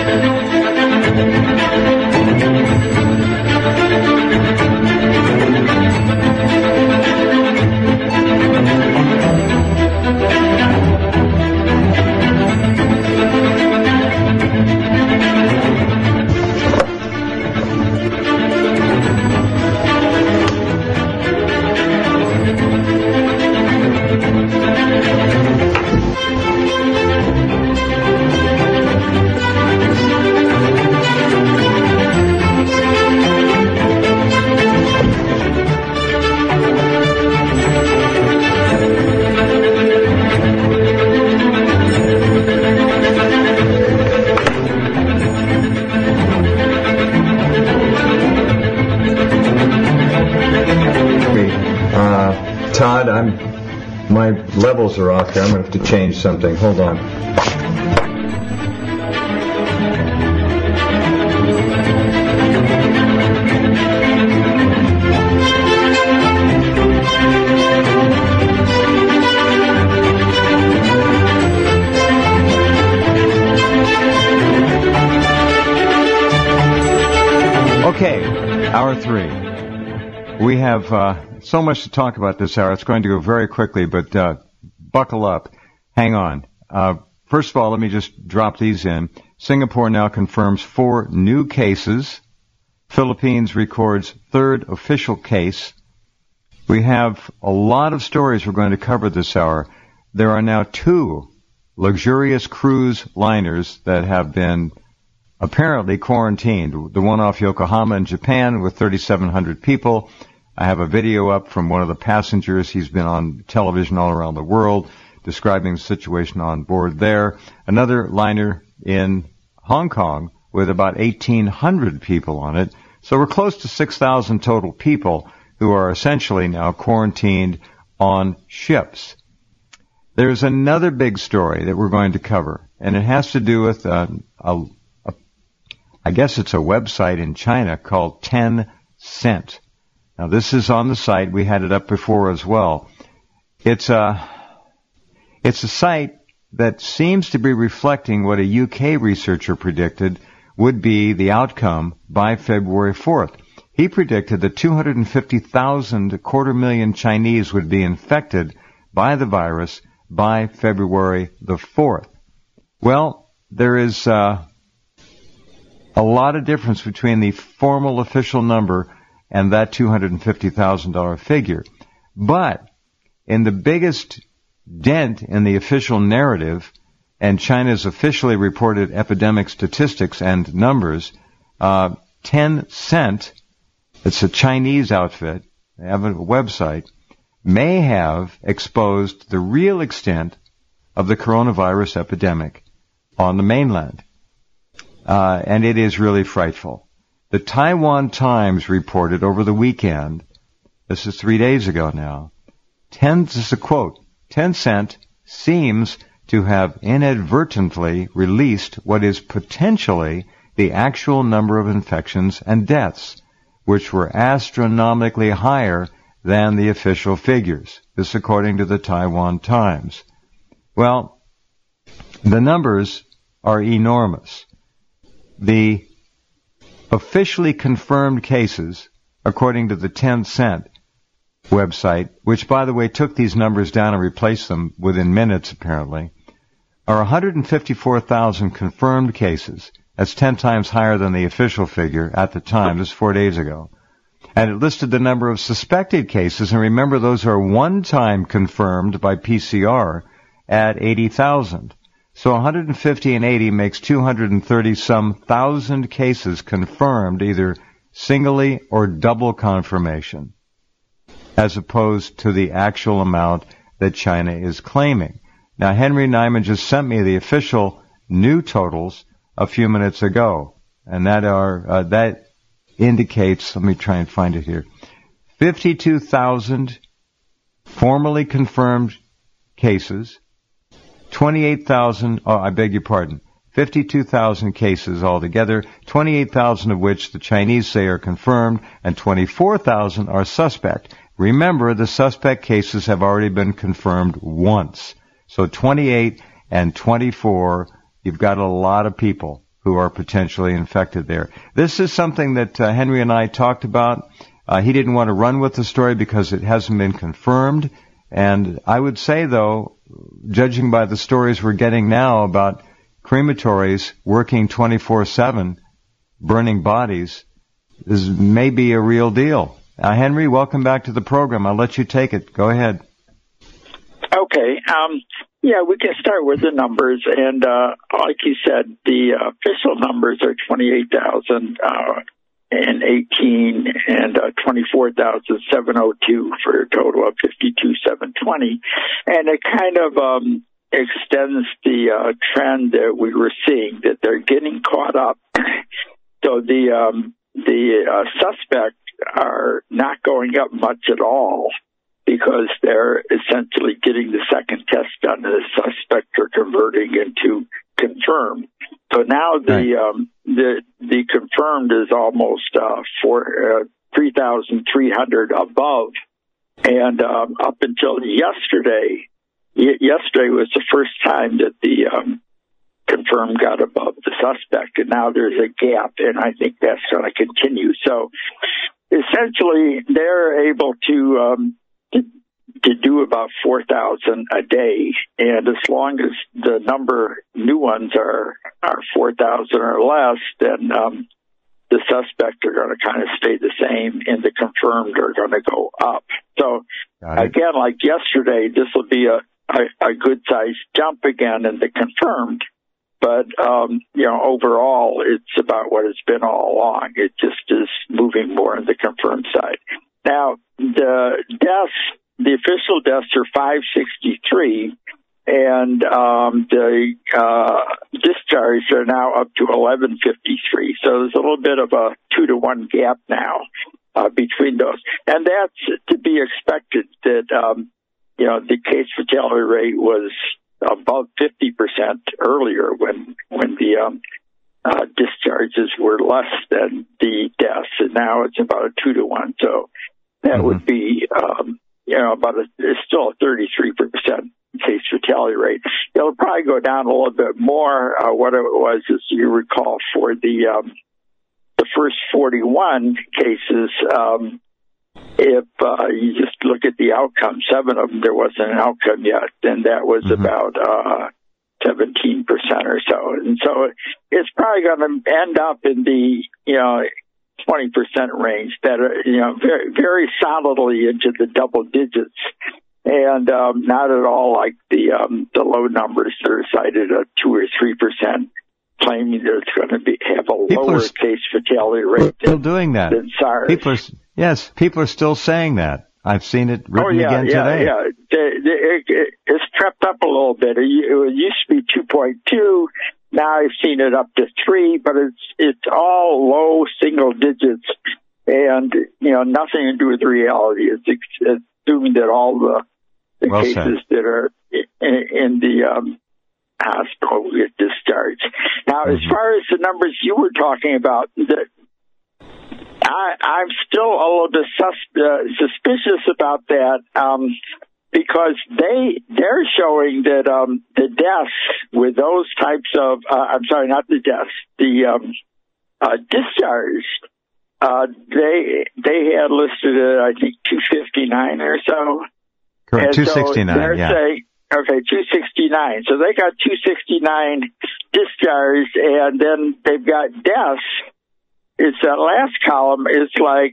Todd, my levels are off here. I'm going to have to change something. Hold on. Okay, hour 3. We have so much to talk about this hour. It's going to go very quickly, but buckle up. Hang on. First of all, let me just drop these in. Singapore now confirms 4 new cases. Philippines records 3rd official case. We have a lot of stories we're going to cover this hour. There are now 2 luxurious cruise liners that have been apparently quarantined. The one off Yokohama in Japan with 3,700 people. I have a video up from one of the passengers. He's been on television all around the world describing the situation on board there. Another liner in Hong Kong with about 1,800 people on it. So we're close to 6,000 total people who are essentially now quarantined on ships. There's another big story that we're going to cover, and it has to do with I guess it's a website in China called Tencent. Now, this is on the site. We had it up before as well. It's a site that seems to be reflecting what a UK researcher predicted would be the outcome by February 4th. He predicted that 250,000, 250,000 Chinese would be infected by the virus by February the 4th. Well, there is a lot of difference between the formal official number and that $250,000 figure. But in the biggest dent in the official narrative and China's officially reported epidemic statistics and numbers, Tencent, it's a Chinese outfit, they have a website, may have exposed the real extent of the coronavirus epidemic on the mainland. And it is really frightful. The Taiwan Times reported over the weekend, this is 3 days ago now, this is a quote, Tencent seems to have inadvertently released what is potentially the actual number of infections and deaths, which were astronomically higher than the official figures. This according to the Taiwan Times. Well, the numbers are enormous. The officially confirmed cases, according to the Tencent website, which, by the way, took these numbers down and replaced them within minutes, apparently, are 154,000 confirmed cases. That's 10 times higher than the official figure at the time. This is 4 days ago. And it listed the number of suspected cases, and remember, those are one-time confirmed by PCR at 80,000. So 150 and 80 makes 230-some thousand cases confirmed, either singly or double confirmation, as opposed to the actual amount that China is claiming. Now, Henry Nyman just sent me the official new totals a few minutes ago, and that indicates, let me try and find it here, 52,000 formally confirmed cases, 28,000, 52,000 cases altogether, 28,000 of which the Chinese say are confirmed, and 24,000 are suspect. Remember, the suspect cases have already been confirmed once. So 28 and 24, you've got a lot of people who are potentially infected there. This is something that Henry and I talked about. He didn't want to run with the story because it hasn't been confirmed. And I would say, though, judging by the stories we're getting now about crematories working 24/7, burning bodies, is maybe a real deal. Henry, welcome back to the program. I'll let you take it. Go ahead. Okay. Yeah, we can start with the numbers. And like you said, the official numbers are 28,018 and 24,702 for a total of 52,720. And it kind of extends the trend that we were seeing, that they're getting caught up. So the suspects are not going up much at all because they're essentially getting the second test done, and the suspects are converting into confirmed. So now the confirmed is almost 3,300 above, and up until yesterday was the first time that the confirmed got above the suspect, and now there's a gap, and I think that's going to continue. So essentially, they're able to do about 4,000 a day, and as long as the new ones are 4,000 or less, then the suspects are going to kind of stay the same, and the confirmed are going to go up. So again, like yesterday, this will be a good-sized jump again in the confirmed. But, overall, it's about what it's been all along. It just is moving more on the confirmed side. Now, the official deaths are 563, and the discharges are now up to 1153. So there's a little bit of a 2-to-1 gap now between those. And that's to be expected that, the case fatality rate was above 50% earlier when the discharges were less than the deaths, and now it's about a 2-to-1. So that would be, it's still a 33% case fatality rate. It'll probably go down a little bit more. What it was, as you recall, for the first 41 cases. If you just look at the outcome, 7 of them, there wasn't an outcome yet, and that was about 17% or so. And so it's probably going to end up in the 20% range, that very, very solidly into the double digits, and not at all like the low numbers that are cited at 2 or 3%. Claiming that it's going to have a lower case fatality rate. Still doing that. Than SARS. People are still saying that. I've seen it written again today. Yeah. It's crept up a little bit. It used to be 2.2. Now I've seen it up to 3, but it's all low single digits, and nothing to do with reality. It's assuming that all the cases that are in the hospital will get discharged. Now, as far as the numbers you were talking about, I'm still a little bit suspicious about that, because they're showing that the deaths with those types of the discharged, they had listed at, I think, 259 or so. Correct, 269. So they're saying, okay, 269. So they got 269 discharged, and then they've got deaths. It's that last column is like,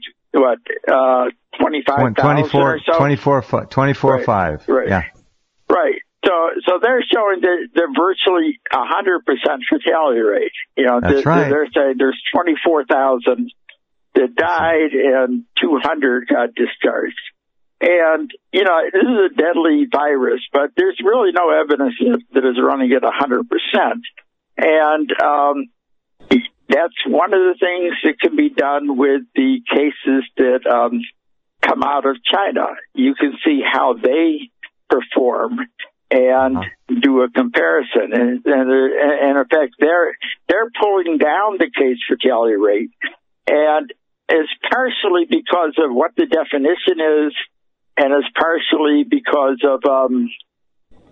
25,000 or so? 24,500. Right. Yeah. Right. So they're showing that they're virtually 100% fatality rate. That's right. They're saying there's 24,000 that died and 200 got discharged. And, this is a deadly virus, but there's really no evidence that is running at 100%. And that's one of the things that can be done with the cases that come out of China. You can see how they perform and do a comparison. And in effect, they're pulling down the case fatality rate. And it's partially because of what the definition is, and it's partially because of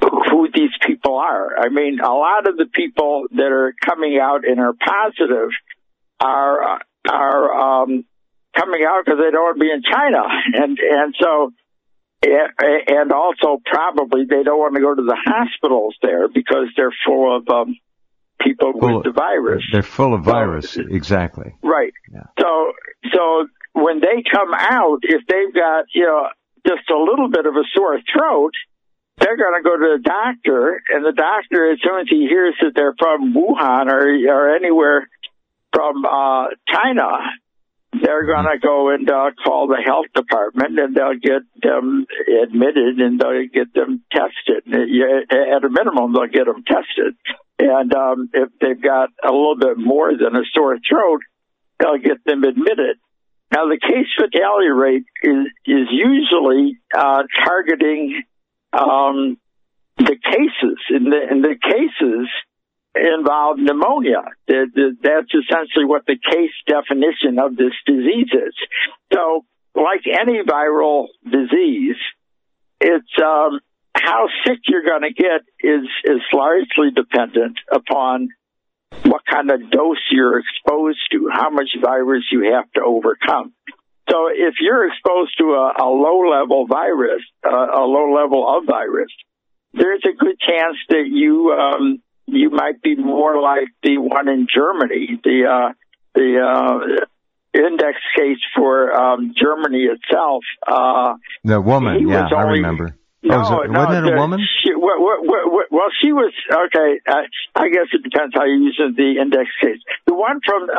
who these people are. I mean, a lot of the people that are coming out and are positive are coming out because they don't want to be in China, and so. And also probably they don't want to go to the hospitals there because they're full of people with the virus. They're full of virus, exactly. Right. Yeah. So when they come out, if they've got, just a little bit of a sore throat, they're going to go to the doctor, and the doctor, as soon as he hears that they're from Wuhan or anywhere from China, they're going to go and call the health department, and they'll get them admitted, and they'll get them tested. At a minimum, they'll get them tested. And if they've got a little bit more than a sore throat, they'll get them admitted. Now, the case fatality rate is usually targeting the cases. In the cases involve pneumonia. That's essentially what the case definition of this disease is. So, like any viral disease, it's how sick you're going to get is largely dependent upon what kind of dose you're exposed to, how much virus you have to overcome. So if you're exposed to a low-level virus, a low level of virus, there's a good chance that you might be more like the one in Germany. The index case for Germany itself. The woman, I remember. Wasn't it a woman? Well, she was, okay, I guess it depends how you use the index case. The one from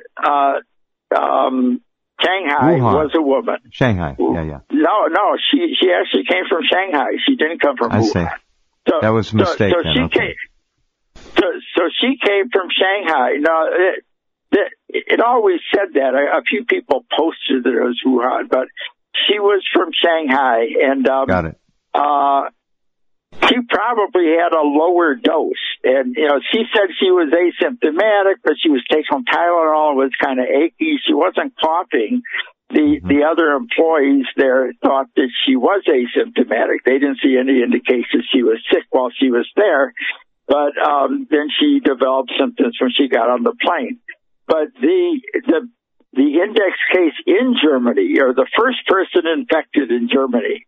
Shanghai Wuhan. was a woman. Shanghai, yeah. No, she actually came from Shanghai. She didn't come from Wuhan. I see. So, that was a mistake then. So she came from Shanghai. Now, it always said that. A few people posted that it was Wuhan, but she was from Shanghai, and got it. She probably had a lower dose, and she said she was asymptomatic, but she was taking Tylenol. It was kind of achy. She wasn't coughing. The other employees there thought that she was asymptomatic. They didn't see any indication she was sick while she was there, but then she developed symptoms when she got on the plane. But the index case in Germany, or the first person infected in Germany,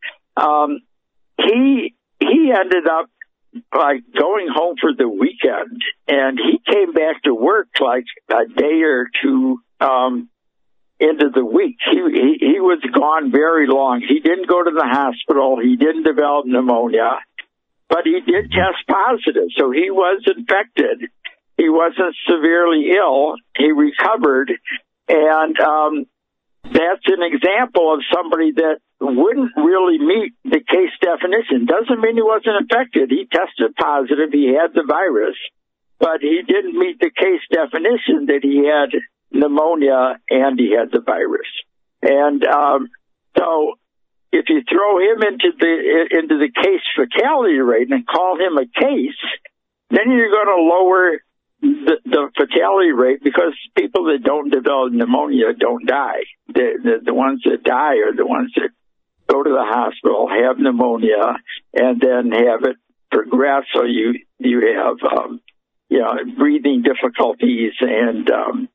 he ended up like going home for the weekend, and he came back to work like a day or two into the week. He was gone very long. He didn't go to the hospital. He didn't develop pneumonia, but he did test positive. So he was infected. He wasn't severely ill. He recovered, and that's an example of somebody that wouldn't really meet the case definition. Doesn't mean he wasn't infected. He tested positive. He had the virus, but he didn't meet the case definition that he had pneumonia and he had the virus. And so if you throw him into the case fatality rate and call him a case, then you're going to lower the fatality rate, because people that don't develop pneumonia don't die. The ones that die are the ones that go to the hospital, have pneumonia, and then have it progress. So you have breathing difficulties, and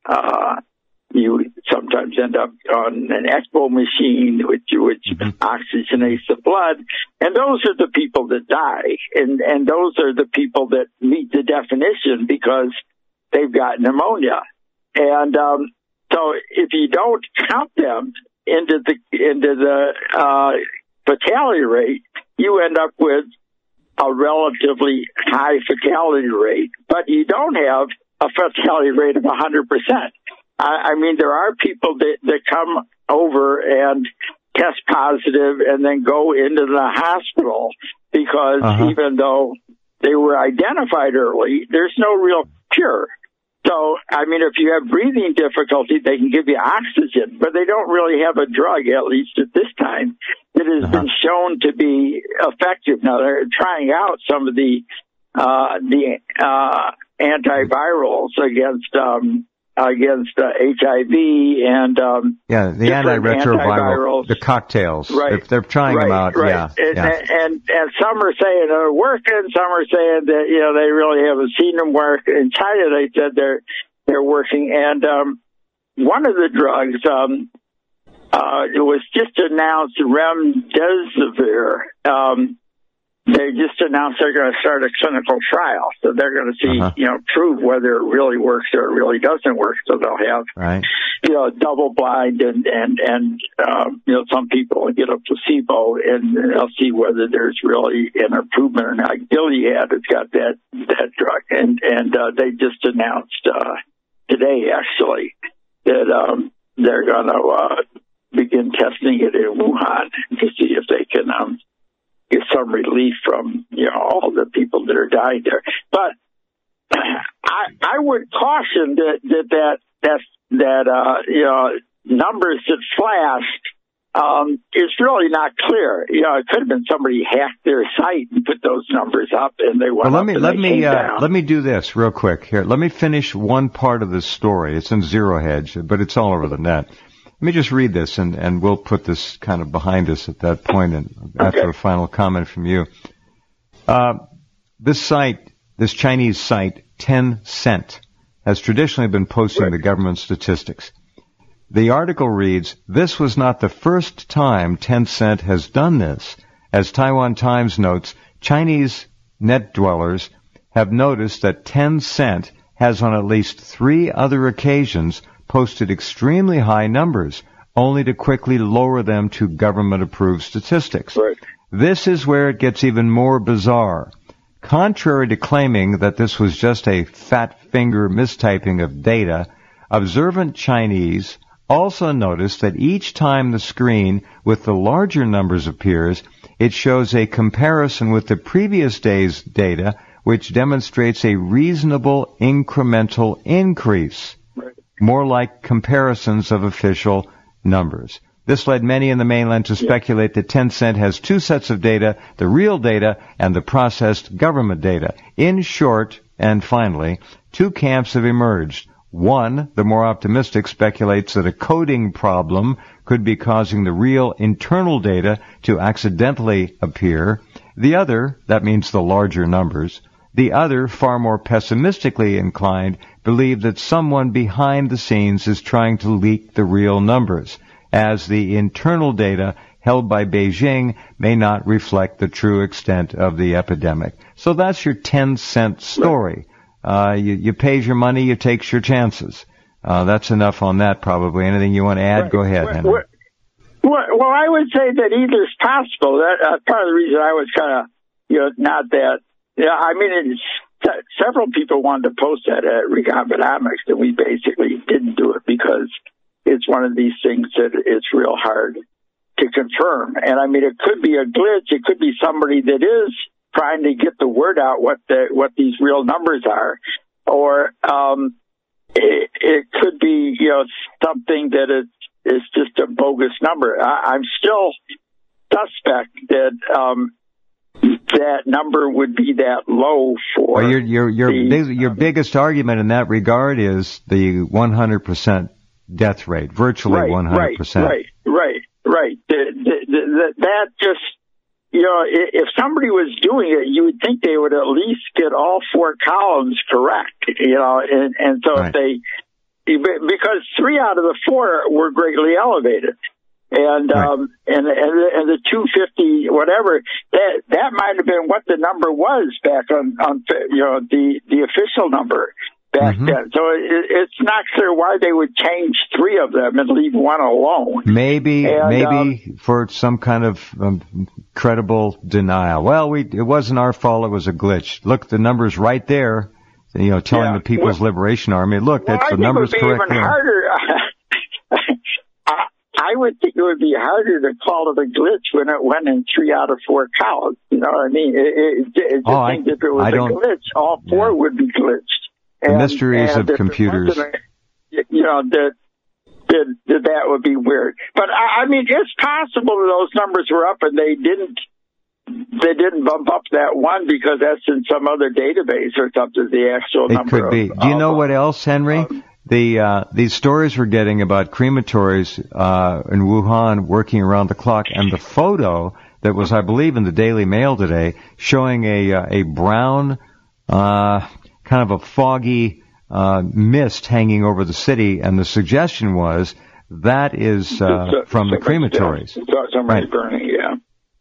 you sometimes end up on an ECMO machine, which oxygenates the blood. And those are the people that die. And those are the people that meet the definition because they've got pneumonia. And so if you don't count them into the fatality rate, you end up with a relatively high fatality rate, but you don't have a fatality rate of 100%. I mean, there are people that come over and test positive and then go into the hospital because even though they were identified early, there's no real cure. So, I mean, if you have breathing difficulty, they can give you oxygen, but they don't really have a drug, at least at this time, that has been shown to be effective. Now, they're trying out some of the antivirals against against HIV and the antiretroviral, the cocktails. Right. They're trying them out. Right. Yeah. And some are saying they're working. Some are saying that they really haven't seen them work. In China, they said they're working. And one of the drugs, it was just announced, remdesivir. They just announced they're going to start a clinical trial. So they're going to see, prove whether it really works or it really doesn't work. So they'll have, double blind and some people get a placebo and they'll see whether there's really an improvement or not. Gilead has got that drug. And they just announced, today actually that, they're going to, begin testing it in Wuhan to see if they can, get some relief from, all the people that are dying there. But I would caution that numbers that flashed, is really not clear. It could have been somebody hacked their site and put those numbers up and they went let me do this real quick here. Let me finish one part of this story. It's in Zero Hedge, but it's all over the net. Let me just read this, and we'll put this kind of behind us at that point, and after a final comment from you. This Chinese site, Tencent, has traditionally been posting the government statistics. The article reads, "This was not the first time Tencent has done this. As Taiwan Times notes, Chinese net dwellers have noticed that Tencent has on at least 3 other occasions posted extremely high numbers, only to quickly lower them to government-approved statistics. Right. This is where it gets even more bizarre. Contrary to claiming that this was just a fat finger mistyping of data, observant Chinese also noticed that each time the screen with the larger numbers appears, it shows a comparison with the previous day's data, which demonstrates a reasonable incremental increase. More like comparisons of official numbers. This led many in the mainland to speculate that Tencent has 2 sets of data, the real data and the processed government data. In short, and finally, 2 camps have emerged. One, the more optimistic, speculates that a coding problem could be causing the real internal data to accidentally appear. The other, that means the larger numbers, the other, far more pessimistically inclined, believe that someone behind the scenes is trying to leak the real numbers, as the internal data held by Beijing may not reflect the true extent of the epidemic. So that's your 10-cent story. You pays your money, you takes your chances. That's enough on that, probably. Anything you want to add? Go ahead, Henry. Well, I would say that either is possible. That part of the reason I was kind of, not that. Yeah, I mean, several people wanted to post that at Recombinomics, and we basically didn't do it because it's one of these things that it's real hard to confirm. And I mean, it could be a glitch. It could be somebody that is trying to get the word out what these real numbers are, or it could be something that is just a bogus number. I'm still suspect that. That number would be that low for your biggest argument in that regard is the 100% death rate, virtually 100%. Right. That just, if somebody was doing it, you would think they would at least get all 4 columns correct, and so if they, because 3 out of the 4 were greatly elevated. And and the 250 whatever that might have been what the number was back on the official number back then. So it's not clear why they would change 3 of them and leave 1 alone. Maybe for some kind of credible denial. Well, it wasn't our fault. It was a glitch. Look, the number's right there. Telling the People's Liberation Army, look, that's the number's correct. Even harder. I would think it would be harder to call it a glitch when it went in 3 out of 4 columns. You know what I mean? If it was a glitch, all 4 would be glitched. The mysteries of computers. That would be weird. But I mean, it's possible that those numbers were up and they didn't bump up that 1 because that's in some other database or something. The actual number. It could be. Do you know what else, Henry? these stories we're getting about crematories in Wuhan working around the clock, and the photo that was, I believe, in the Daily Mail today, showing a brown, kind of a foggy mist hanging over the city, and the suggestion was that is from the crematories. Somebody right. Burning, yeah.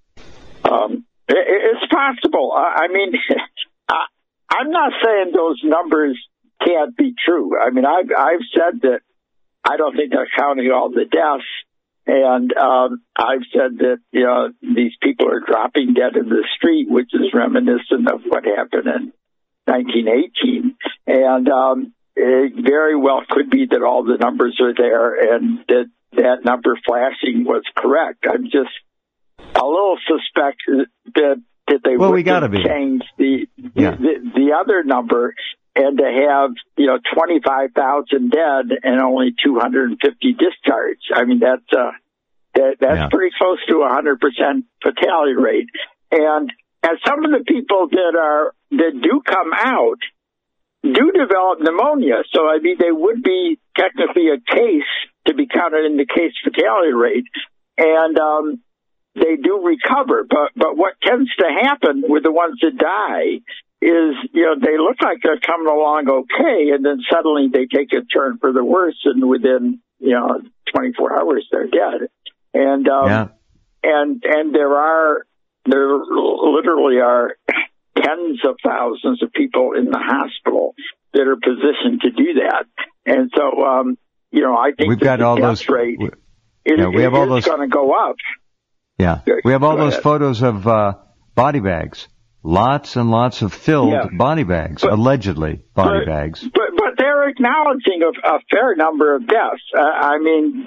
It's possible. I mean, I'm not saying those numbers can't be true. I mean, I've said that I don't think they're counting all the deaths, and I've said that these people are dropping dead in the street, which is reminiscent of what happened in 1918, and it very well could be that all the numbers are there and that number flashing was correct. I'm just a little suspect that they would change the other number, and to have 25,000 dead and only 250 discharged. I mean that's pretty close to 100% fatality rate. And some of the people that do come out do develop pneumonia, so I mean they would be technically a case to be counted in the case fatality rate, and they do recover. But what tends to happen with the ones that die is they look like they're coming along okay, and then suddenly they take a turn for the worse, and within 24 hours they're dead. And and there literally are tens of thousands of people in the hospital that are positioned to do that. And so, I think we've got all those rate is going to go up. Yeah. We have all those photos of body bags. Lots and lots of filled body bags, allegedly body bags. But they're acknowledging a fair number of deaths. I mean,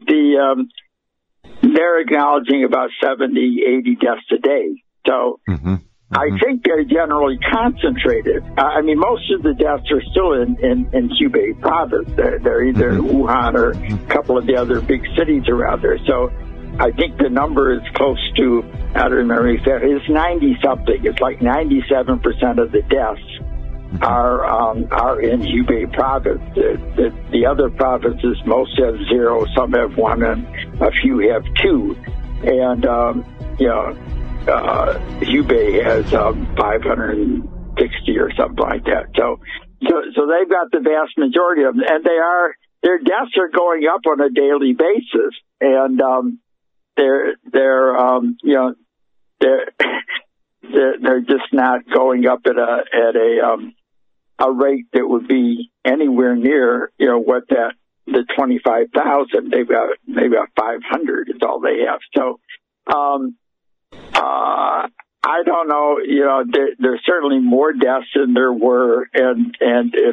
they're acknowledging about 70, 80 deaths a day. So I think they're generally concentrated. I mean, most of the deaths are still in Hubei province. They're either in Wuhan or a couple of the other big cities around there. So I think the number is close to, I don't remember exactly, it's 90-something. It's like 97% of the deaths are in Hubei province. The other provinces, most have 0, some have 1, and a few have 2. And, Hubei has 560 or something like that. So they've got the vast majority of them, and their deaths are going up on a daily basis, and they're just not going up at a rate that would be anywhere near what the 25,000. They've got 500 is all they have. So I don't know. There's certainly more deaths than there were, and if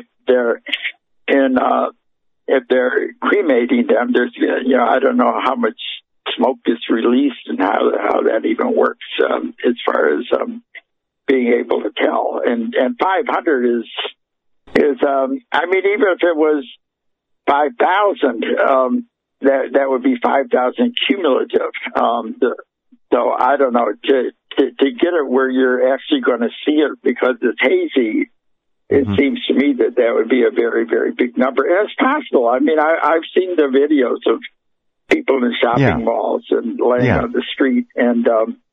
they're cremating them, there's I don't know how much smoke is released and how that even works as far as being able to tell. And 500 is I mean, even if it was 5,000, that would be 5,000 cumulative. So I don't know, to get it where you're actually going to see it because it's hazy, it seems to me that would be a very, very big number. And it's possible. I mean, I've seen the videos of people in shopping malls and laying on the street, and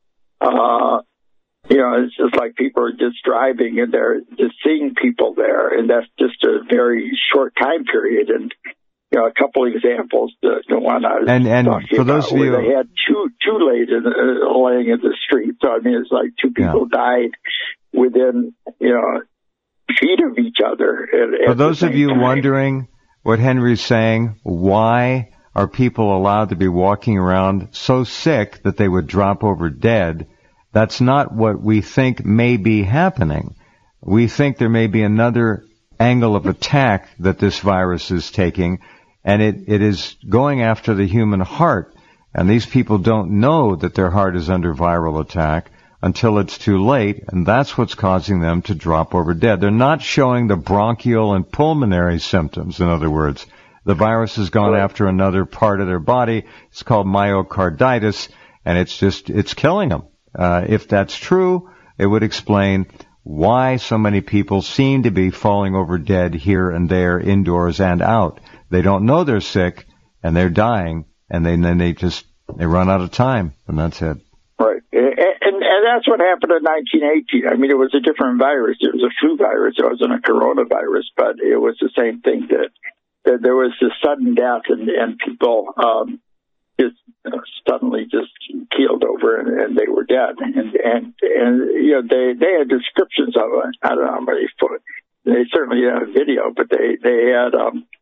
it's just like people are just driving and they're just seeing people there, and that's just a very short time period. And a couple examples. The one I was talking for those about, of you, where they had two ladies laying in the street. So I mean, it's like two people died within feet of each other. For those of you wondering what Henry's saying, why are people allowed to be walking around so sick that they would drop over dead? That's not what we think may be happening. We think there may be another angle of attack that this virus is taking, and it is going after the human heart. And these people don't know that their heart is under viral attack until it's too late, and that's what's causing them to drop over dead. They're not showing the bronchial and pulmonary symptoms, in other words. The virus has gone after another part of their body. It's called myocarditis, and it's killing them. If that's true, it would explain why so many people seem to be falling over dead here and there, indoors and out. They don't know they're sick, and they're dying, and then they run out of time, and that's it. Right. And that's what happened in 1918. I mean, it was a different virus. It was a flu virus. It wasn't a coronavirus, but it was the same thing that there was this sudden death and people just suddenly just keeled over and they were dead. And you know, they had descriptions of it. I don't know how many foot. They certainly had a video, but they had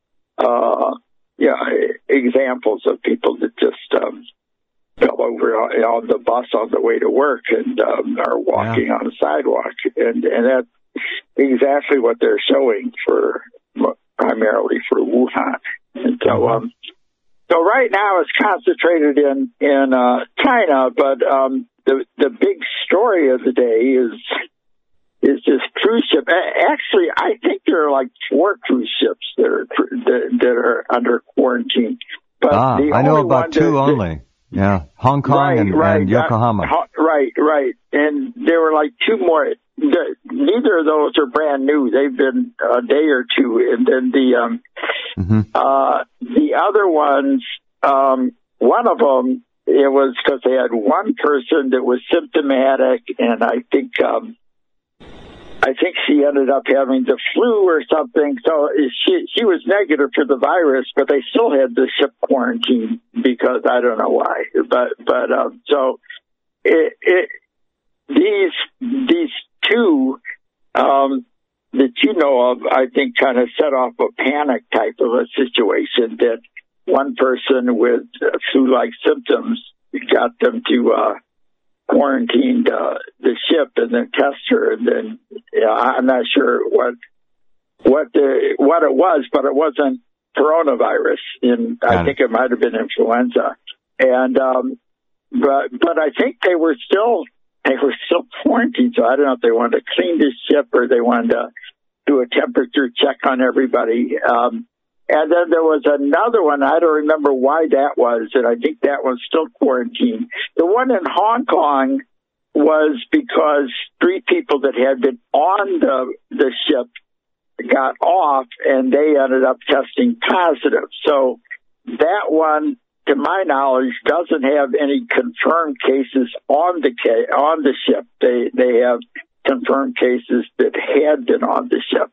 examples of people that just fell over on the bus on the way to work and are walking on the sidewalk, and that's exactly what they're showing primarily for Wuhan. And so right now it's concentrated in China, but the big story of the day is this cruise ship. Actually, I think there are like 4 cruise ships that are under quarantine. But I know about 2 only. Yeah, Hong Kong and Yokohama. Right. And there were like 2 more. Neither of those are brand new. They've been a day or 2. And then the other ones, one of them, it was because they had one person that was symptomatic, and I think she ended up having the flu or something. So she was negative for the virus, but they still had the ship quarantine because I don't know why. But so these 2 that you know of, I think, kind of set off a panic type of a situation that one person with flu-like symptoms got them to quarantined the ship and then test her, and then I'm not sure what it was, but it wasn't coronavirus. I think it might have been influenza. And but I think they were still quarantined. So I don't know if they wanted to clean the ship or they wanted to do a temperature check on everybody. And then there was another one. I don't remember why that was, and I think that one's still quarantined. The one in Hong Kong was because 3 people that had been on the ship got off, and they ended up testing positive. So that one, to my knowledge, doesn't have any confirmed cases on the ship. They have confirmed cases that had been on the ship,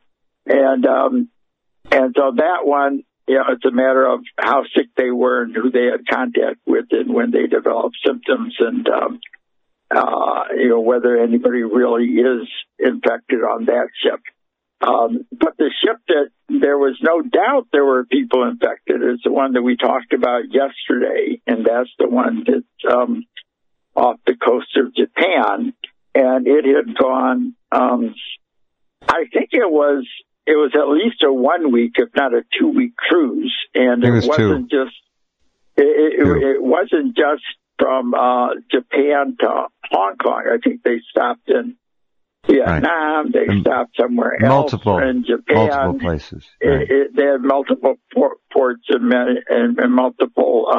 and so that one, it's a matter of how sick they were and who they had contact with and when they developed symptoms and, whether anybody really is infected on that ship. But the ship that there was no doubt there were people infected is the one that we talked about yesterday, and that's the one that's off the coast of Japan. And it had gone, I think it was at least a 1 week, if not a 2-week cruise, and it wasn't just it wasn't just from Japan to Hong Kong. I think they stopped in Vietnam. Right. They stopped somewhere else in Japan. Multiple places. Right. They had multiple ports and multiple,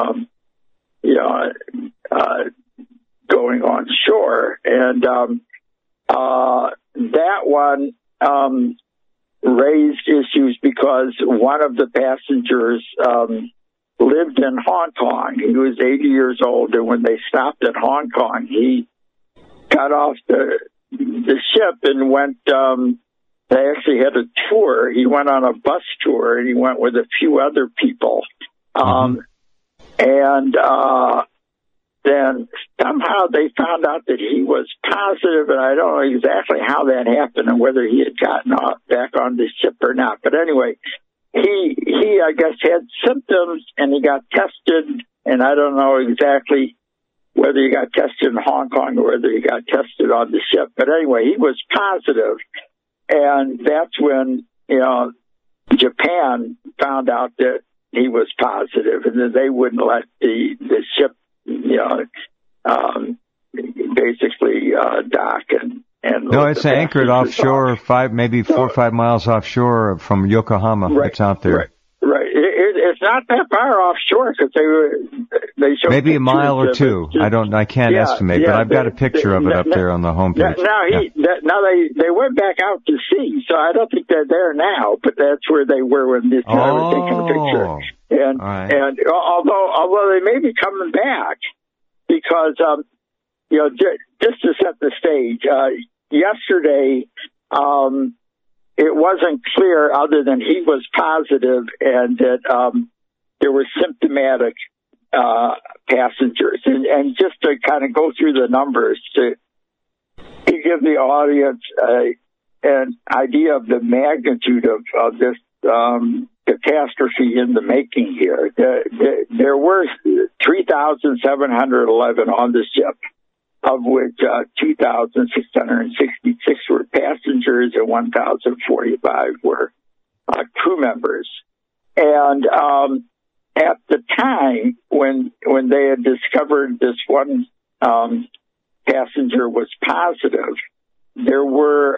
going on shore, and that one raised issues because one of the passengers lived in Hong Kong. He was 80 years old, and when they stopped at Hong Kong, he got off the ship and went. They actually had a tour. He went on a bus tour, and he went with a few other people. And then somehow they found out that he was positive, and I don't know exactly how that happened and whether he had gotten back on the ship or not. But anyway, he I guess had symptoms, and he got tested, and I don't know exactly whether he got tested in Hong Kong or whether he got tested on the ship. But anyway, he was positive, and that's when, Japan found out that he was positive, and that they wouldn't let the ship, basically dock and no, it's anchored offshore, maybe 4 or 5 miles offshore from Yokohama. Right, it's out there. Right. it's not that far offshore because they showed maybe a mile or two. I can't estimate, but I've got a picture of it up there on the homepage. Now they went back out to sea, so I don't think they're there now, but that's where they were when this guy was taking a picture. And and although they may be coming back, because just to set the stage, yesterday. It wasn't clear, other than he was positive, and that there were symptomatic passengers. And just to kind of go through the numbers to give the audience an idea of the magnitude of this catastrophe in the making here, there were 3,711 on the ship, of which 2,666 were passengers and 1,045 were crew members. And at the time when they had discovered this one passenger was positive, there were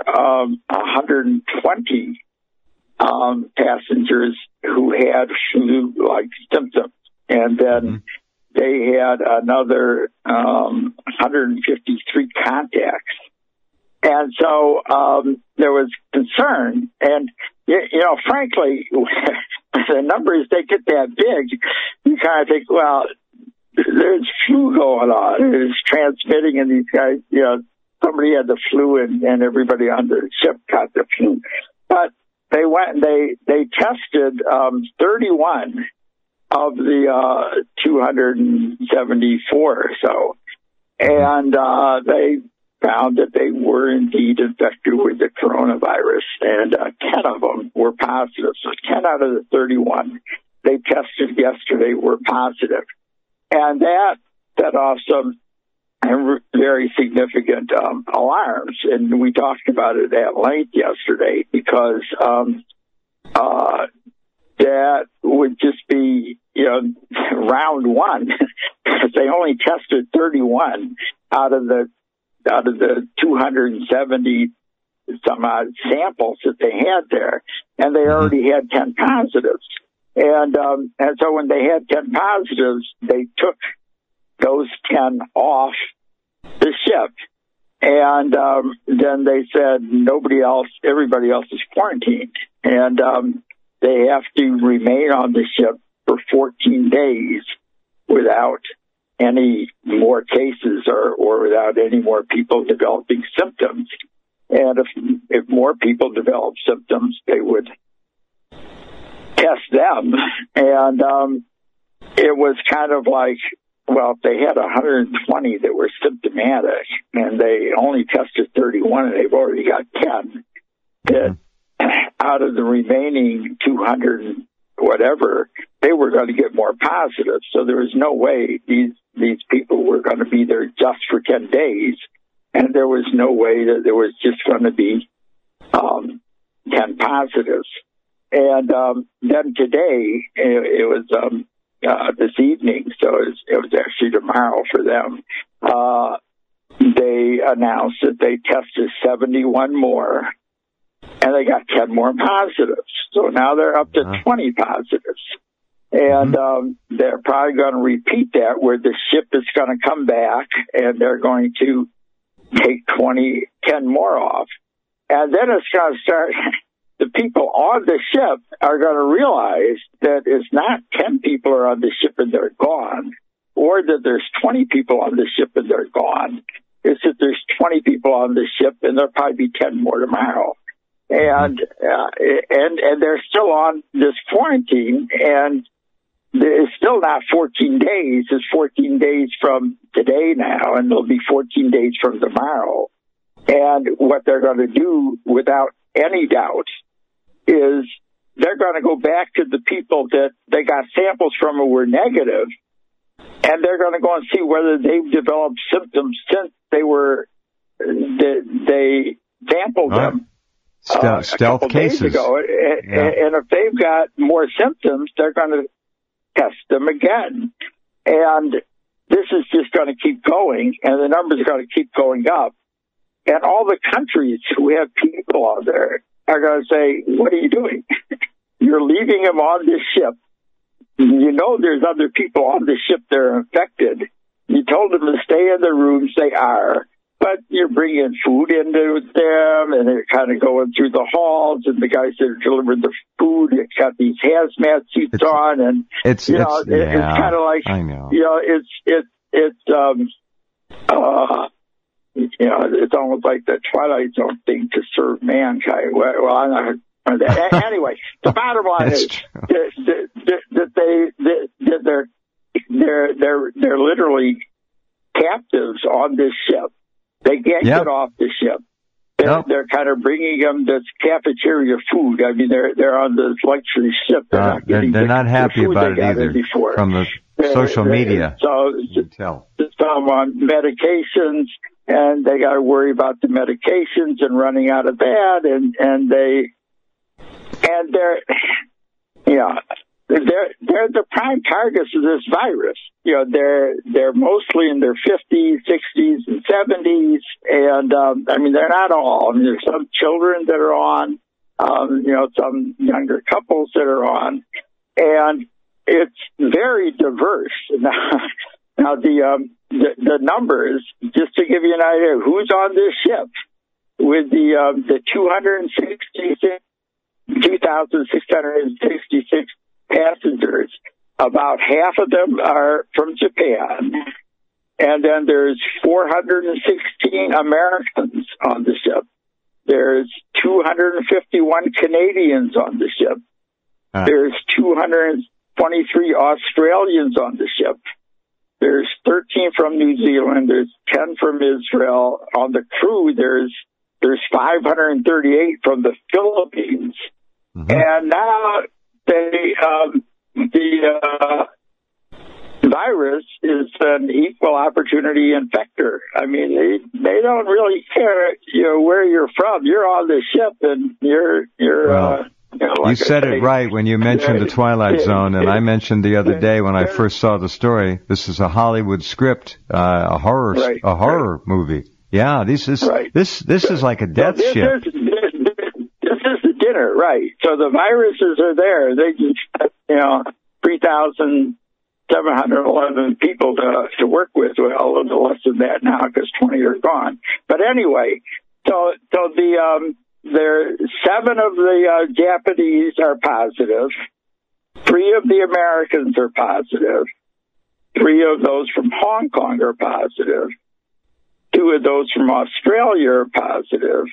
120 passengers who had flu-like symptoms, and then they had another 153 contacts. And so there was concern. And, frankly, the numbers, they get that big, you kind of think, well, there's flu going on. It's transmitting, and these guys, somebody had the flu, and everybody on the ship got the flu. But they went and they tested 31 of the 274 or so. And they found that they were indeed infected with the coronavirus, and 10 of them were positive. So 10 out of the 31 they tested yesterday were positive. And that set off some very significant alarms. And we talked about it at length yesterday, because that would just be, round one. They only tested 31 out of the 270 some odd samples that they had there, and they already had 10 positives. And so when they had 10 positives, they took those 10 off the ship. And then they said everybody else is quarantined. And they have to remain on the ship for 14 days without any more cases or without any more people developing symptoms. And if more people develop symptoms, they would test them. And it was kind of like, well, if they had 120 that were symptomatic and they only tested 31 and they've already got 10, that out of the remaining 200 whatever, they were going to get more positive. So there was no way these people were going to be there just for 10 days. And there was no way that there was just going to be 10 positives. And then today, it was this evening, so it was actually tomorrow for them, they announced that they tested 71 more, and they got 10 more positives. So now they're up to 20 positives. And they're probably going to repeat that, where the ship is going to come back, and they're going to take 10 more off. And then it's going to start, the people on the ship are going to realize that it's not 10 people are on the ship and they're gone, or that there's 20 people on the ship and they're gone. It's that there's 20 people on the ship and there'll probably be 10 more tomorrow. And they're still on this quarantine, and it's still not 14 days. It's 14 days from today now, and it'll be 14 days from tomorrow. And what they're going to do, without any doubt, is they're going to go back to the people that they got samples from who were negative, and they're going to go and see whether they've developed symptoms since they sampled them. Stealth cases. Days ago. And if they've got more symptoms, they're going to test them again. And this is just going to keep going, and the numbers are going to keep going up. And all the countries who have people on there are going to say, what are you doing? You're leaving them on this ship there's other people on the ship that are infected. You told them to stay in the rooms they are, but you're bringing food into them, and they're kind of going through the halls, and the guys that are delivering the food got these hazmat suits on, and it's kind of like, I know. It's almost like the Twilight Zone thing to serve mankind. Well, I'm not. Anyway, the bottom line is that they're literally captives on this ship. They can't get off the ship. They're kind of bringing them this cafeteria food. I mean, they're on this luxury ship. They're not happy about it either. From the social media, so some on medications, and they got to worry about the medications and running out of that, and they're the prime targets of this virus. They're mostly in their 50s, 60s, and 70s, and they're not all. I mean, there's some children that are on, some younger couples that are on, and it's very diverse. Now the numbers, just to give you an idea, who's on this ship with the 2,666 passengers. About half of them are from Japan, and then there's 416 Americans on the ship. There's 251 Canadians on the ship. There's 223 Australians on the ship. There's 13 from New Zealand. There's 10 from Israel. On the crew, there's 538 from the Philippines. Mm-hmm. And now the virus is an equal opportunity infector. I mean, they don't really care, where you're from. You're on the ship, and you're. You said it right when you mentioned the Twilight Zone, and I mentioned the other day when I first saw the story. This is a Hollywood script, a horror movie. Yeah, this is like a death ship. This is the dinner, right? So the viruses are there. They just 3,711 people to work with. Well, a little less than that now because 20 are gone. But anyway, so there 7 of the Japanese are positive. 3 of the Americans are positive. 3 of those from Hong Kong are positive. 2 of those from Australia are positive.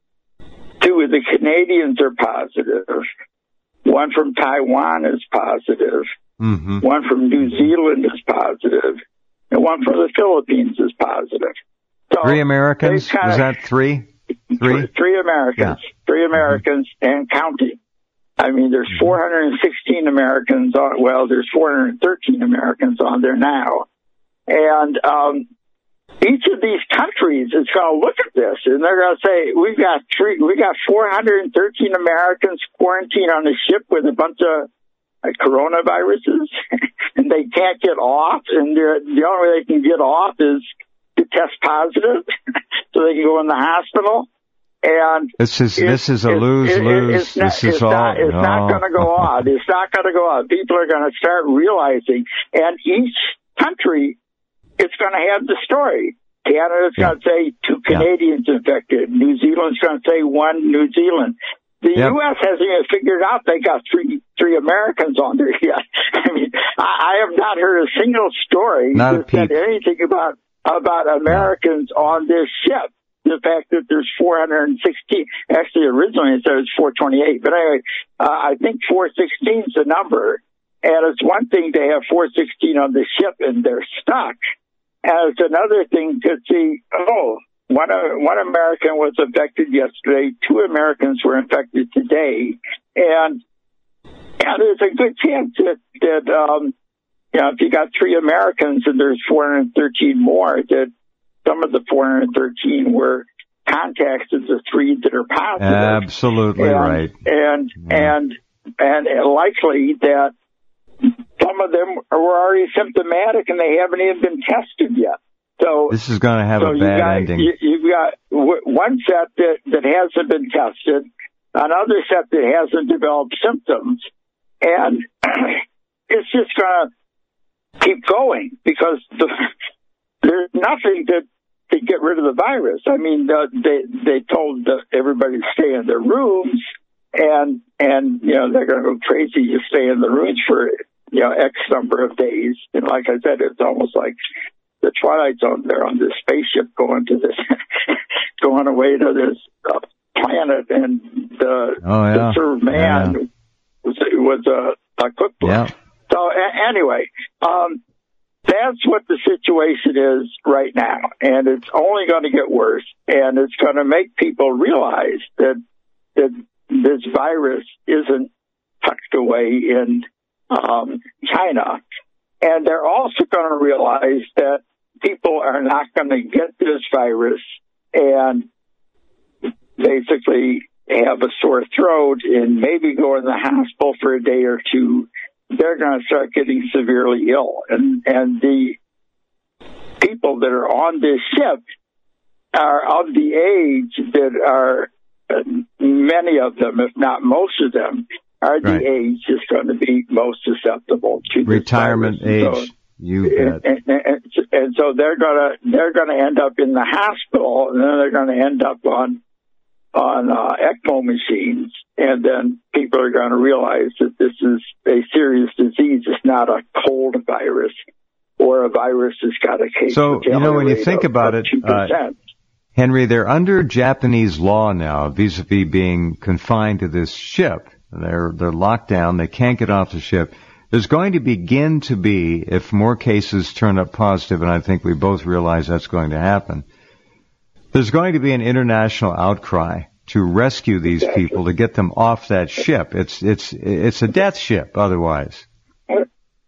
2 of the Canadians are positive. 1 from Taiwan is positive. Mm-hmm. 1 from New Zealand is positive. And 1 from the Philippines is positive. So 3 Americans? Was that 3? 3? 3 Americans. Yeah. 3 Americans and counting. I mean, there's 416 Americans on, there's 413 Americans on there now. And each of these countries is going to look at this, and they're going to say, we got 413 Americans quarantined on the ship with a bunch of coronaviruses, and they can't get off, and the only way they can get off is to test positive so they can go in the hospital. And this is a lose-lose. It's not going to go on. It's not going to go on. People are going to start realizing, and each country, it's going to have the story. Canada's going to say 2 Canadians infected. New Zealand's going to say 1 New Zealand. The U.S. hasn't even figured out they got three Americans on there yet. I mean, I have not heard a single story that said anything about Americans on this ship. The fact that there's 416, actually originally it said it was 428, but anyway, I think 416 is the number, and it's one thing to have 416 on the ship and they're stuck, and it's another thing to see, one American was infected yesterday, 2 Americans were infected today, and there's a good chance that if you got 3 Americans and there's 413 more, that some of the 413 were contacts of the 3 that are positive. Absolutely right. And likely that some of them are already symptomatic and they haven't even been tested yet. So this is going to have a bad ending. You've got one set that hasn't been tested, another set that hasn't developed symptoms, and it's just going to keep going because there's nothing to get rid of the virus. I mean, they told everybody to stay in their rooms, and they're going to go crazy to stay in the rooms for X number of days. And like I said, it's almost like the Twilight Zone. They're on this spaceship going away to this planet, and the serve man was a cookbook. Yeah. So anyway, that's what the situation is right now, and it's only going to get worse, and it's going to make people realize that this virus isn't tucked away in China, and they're also going to realize that people are not going to get this virus and basically have a sore throat and maybe go in the hospital for a day or two. They're going to start getting severely ill. And the people that are on this ship are of the age that are, many of them, if not most of them, are the age that's going to be most susceptible to retirement age. So, you bet. And so they're going to end up in the hospital, and then they're going to end up on ECMO machines, and then people are going to realize that this is a serious disease. It's not a cold virus or a virus that's got a case. So, when you think about it, Henry, they're under Japanese law now, vis-a-vis being confined to this ship. They're locked down. They can't get off the ship. There's going to begin to be, if more cases turn up positive, and I think we both realize that's going to happen, there's going to be an international outcry to rescue these people, to get them off that ship. It's a death ship otherwise. No,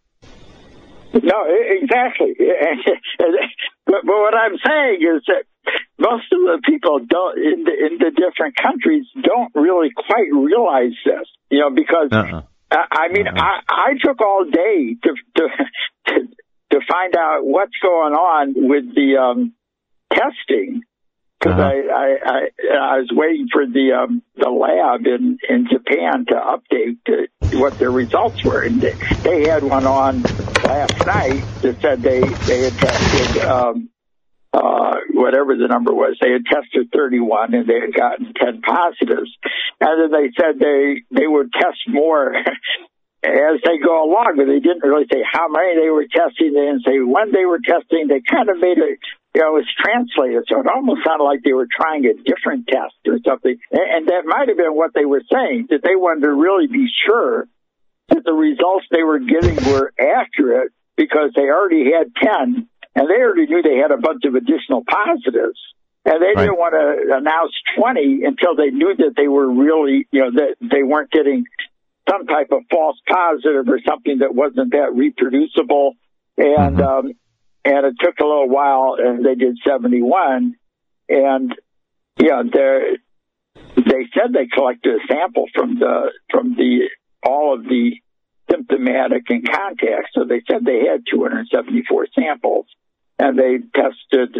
exactly. But what I'm saying is that most of the people in the different countries don't really quite realize this, because I took all day to find out what's going on with the testing. Because I was waiting for the lab in Japan to update what their results were, and they had one on last night that said they had tested whatever the number was. They had tested 31 and they had gotten 10 positives, and then they said they would test more as they go along, but they didn't really say how many they were testing. They didn't say when they were testing. They kind of made it. It was translated, so it almost sounded like they were trying a different test or something. And that might have been what they were saying, that they wanted to really be sure that the results they were getting were accurate because they already had 10, and they already knew they had a bunch of additional positives. And they didn't want to announce 20 until they knew that they were really, that they weren't getting some type of false positive or something that wasn't that reproducible. And, and it took a little while, and they did 71. And they said they collected a sample from all of the symptomatic and contacts. So they said they had 274 samples, and they tested,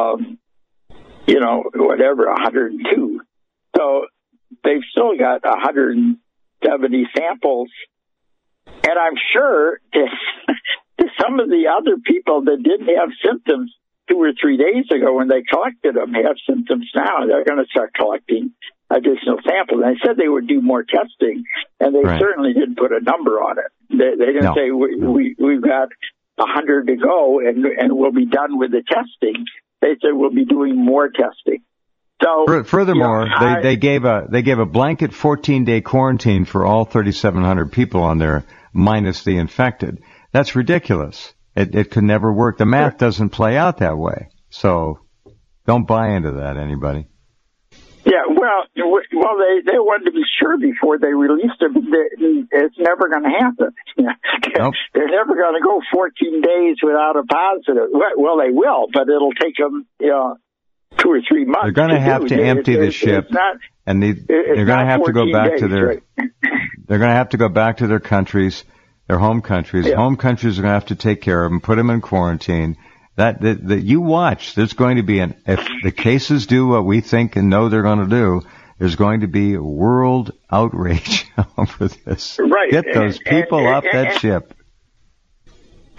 102. So they've still got 170 samples, and I'm sure some of the other people that didn't have symptoms 2 or 3 days ago when they collected them have symptoms now. They're going to start collecting additional samples. And they said they would do more testing, and they certainly didn't put a number on it. They didn't say we've got 100 to go and we'll be done with the testing. They said we'll be doing more testing. So furthermore, they gave a blanket 14-day quarantine for all 3,700 people on there, minus the infected. That's ridiculous. It could never work. The math doesn't play out that way. So don't buy into that, anybody. Yeah, well, they wanted to be sure before they released it. It's never going to happen. Nope. They're never going to go 14 days without a positive. Well, they will, but it'll take them, 2 or 3 months. They're going to have to empty the ship, and they're going to have to go back to their. They're going to have to go back to their countries. Their home countries. Yeah. Home countries are going to have to take care of them, put them in quarantine. That you watch. There's going to be if the cases do what we think and know they're going to do, there's going to be a world outrage over this. Right. Get those people off that ship.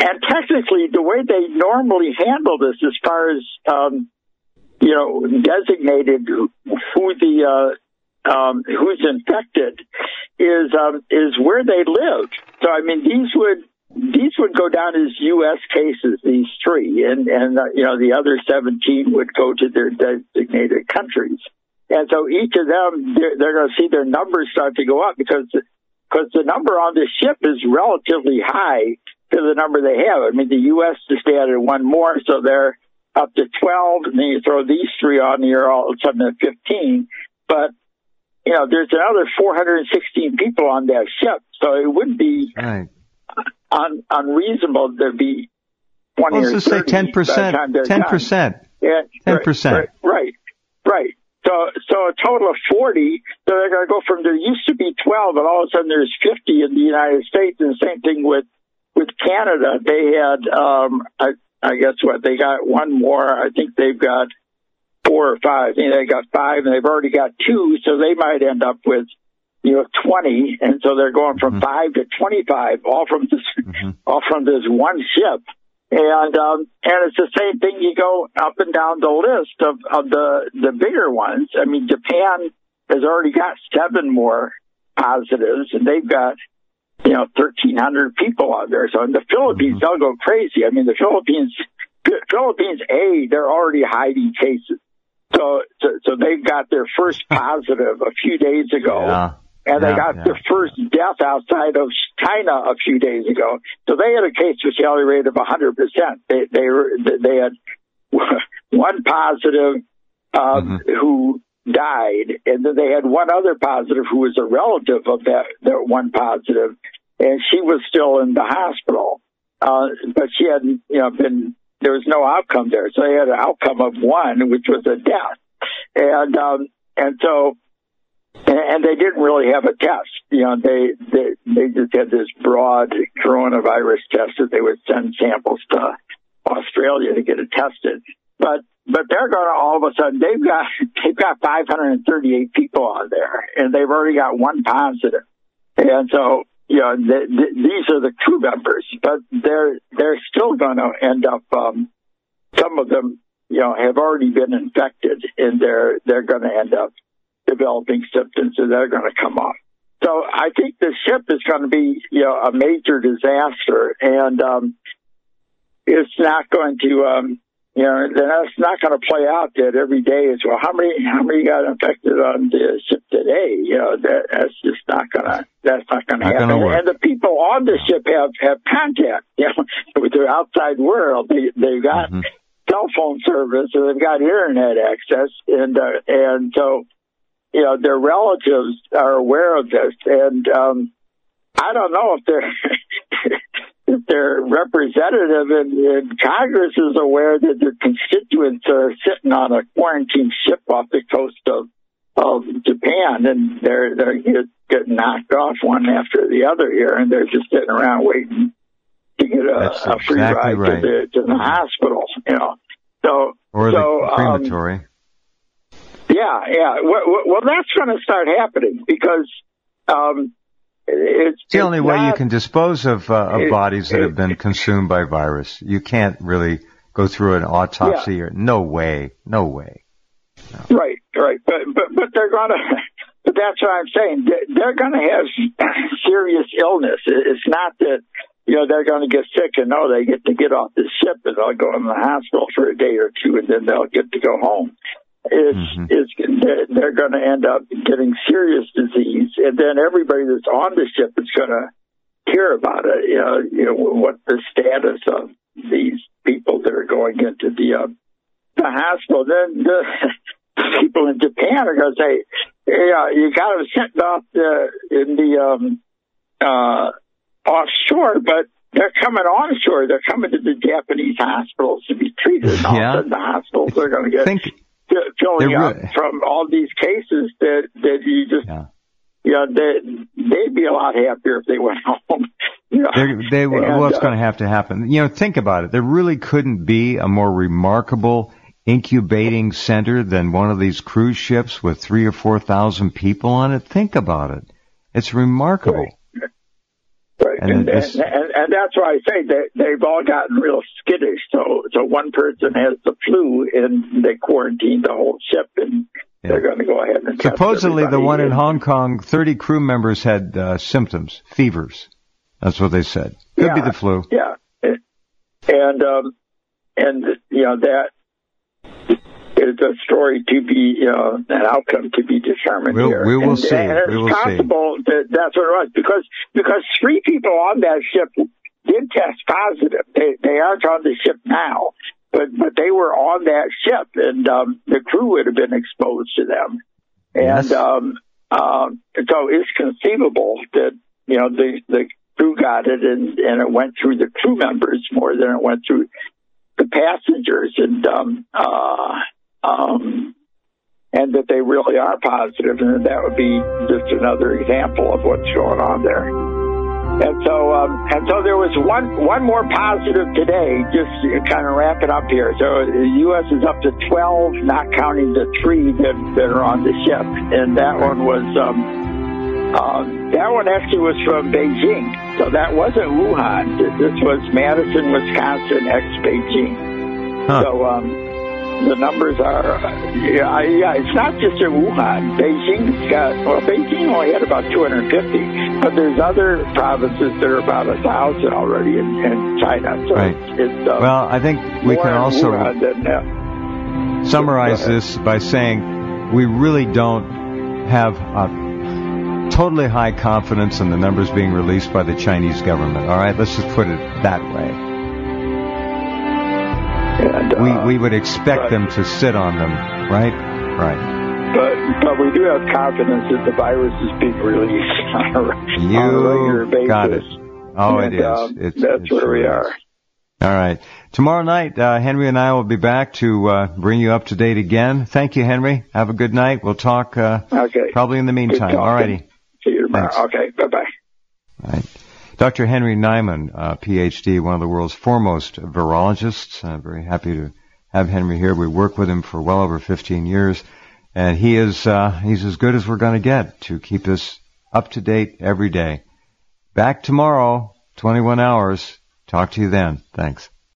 and technically, the way they normally handle this, as far as designated who the who's infected, is where they live. So I mean, these would go down as U.S. cases, these three, and the other 17 would go to their designated countries. And so each of them, they're going to see their numbers start to go up because the number on the ship is relatively high to the number they have. I mean, the U.S. just added one more, so they're up to 12, and then you throw these three on, and you're all of a sudden at 15. But, there's another 416 people on that ship, so it wouldn't be unreasonable to be 20 Let's or just 30. say 10%. 10%. Yeah, 10%. Right. So a total of 40. So they're going to go from there used to be 12, and all of a sudden there's 50 in the United States. And the same thing with Canada. They had, I guess they got one more. I think they've got 4 or 5. I think they got 5, and they've already got 2. So they might end up with 20, and so they're going from 5 to 25, all from this one ship. And it's the same thing. You go up and down the list of the bigger ones. I mean, Japan has already got 7 more positives, and they've got 1,300 people on there. So in the Philippines, they'll go crazy. I mean, the Philippines, they're already hiding cases. So they've got their first positive a few days ago. Yeah. And they got their first death outside of China a few days ago. So they had a case fatality rate of 100%. They had one positive who died, and then they had one other positive who was a relative of that one positive, and she was still in the hospital. But she hadn't, there was no outcome there. So they had an outcome of 1, which was a death. And so, and they didn't really have a test. They just had this broad coronavirus test that they would send samples to Australia to get it tested. But they're going to all of a sudden, they've got 538 people on there, and they've already got 1 positive. And so, these are the crew members, but they're still going to end up, some of them, have already been infected, and they're going to end up developing symptoms, and they're going to come off. So I think the ship is going to be, a major disaster, and it's not going to, that's not going to play out that every day as well. How many got infected on the ship today? That's just not going to, that's not going to happen. And the people on the ship have contact, with the outside world. They've got cell phone service, and they've got internet access, and so, their relatives are aware of this, and I don't know if their representative in Congress is aware that their constituents are sitting on a quarantine ship off the coast of Japan, and they're getting knocked off one after the other here, and they're just sitting around waiting to get a free ride to the hospital, Or the crematory. Yeah. Well, that's going to start happening because it's the only way you can dispose of bodies that have been consumed by virus. You can't really go through an autopsy or no way. No. Right. But they're going to. But that's what I'm saying. They're going to have serious illness. It's not that they're going to get sick and they get to get off the ship and they'll go in the hospital for a day or 2 and then they'll get to go home. They're going to end up getting serious disease, and then everybody that's on the ship is going to hear about it. What the status of these people that are going into the hospital. Then the people in Japan are going to say, you got them sent off in the offshore, but they're coming onshore. They're coming to the Japanese hospitals to be treated. And all of a sudden the hospitals are going to get filling up from all these cases that you just, they'd be a lot happier if they went home. What's going to have to happen? Think about it. There really couldn't be a more remarkable incubating center than one of these cruise ships with 3,000 or 4,000 people on it. Think about it. It's remarkable. Right. And that's why I say they've all gotten real skittish. So one person has the flu, and they quarantine the whole ship, and they're going to go ahead and supposedly the one in Hong Kong, 30 crew members had symptoms, fevers. That's what they said. Could be the flu. Yeah, and that is a story to be, an outcome to be determined here. We will see. And it's possible that that's what it was, because 3 people on that ship did test positive. They aren't on the ship now, but they were on that ship, and the crew would have been exposed to them. And so it's conceivable that the crew got it, and it went through the crew members more than it went through the passengers, and that they really are positive, and that would be just another example of what's going on there. And so there was one more positive today, just kind of wrap it up here. So the U.S. is up to 12, not counting the 3 that are on the ship, and that one was that one actually was from Beijing. So that wasn't Wuhan. This was Madison, Wisconsin, ex-Beijing. Huh. So the numbers are, it's not just in Wuhan. Beijing only had about 250, but there's other provinces that are about 1,000 already in China. So right. Well, I think we can also summarize this by saying we really don't have totally high confidence in the numbers being released by the Chinese government. All right, let's just put it that way. And, we would expect them to sit on them, right? Right. But we do have confidence that the virus is being released on a regular basis. Got it. Oh, and, it is. That's where we are. All right. Tomorrow night, Henry and I will be back to bring you up to date again. Thank you, Henry. Have a good night. We'll talk probably in the meantime. All righty. See you tomorrow. Thanks. Okay. Bye-bye. All right. Dr. Henry Nyman, Ph.D., one of the world's foremost virologists. I'm very happy to have Henry here. We worked with him for well over 15 years, and he's as good as we're going to get to keep us up to date every day. Back tomorrow, 21 hours. Talk to you then. Thanks.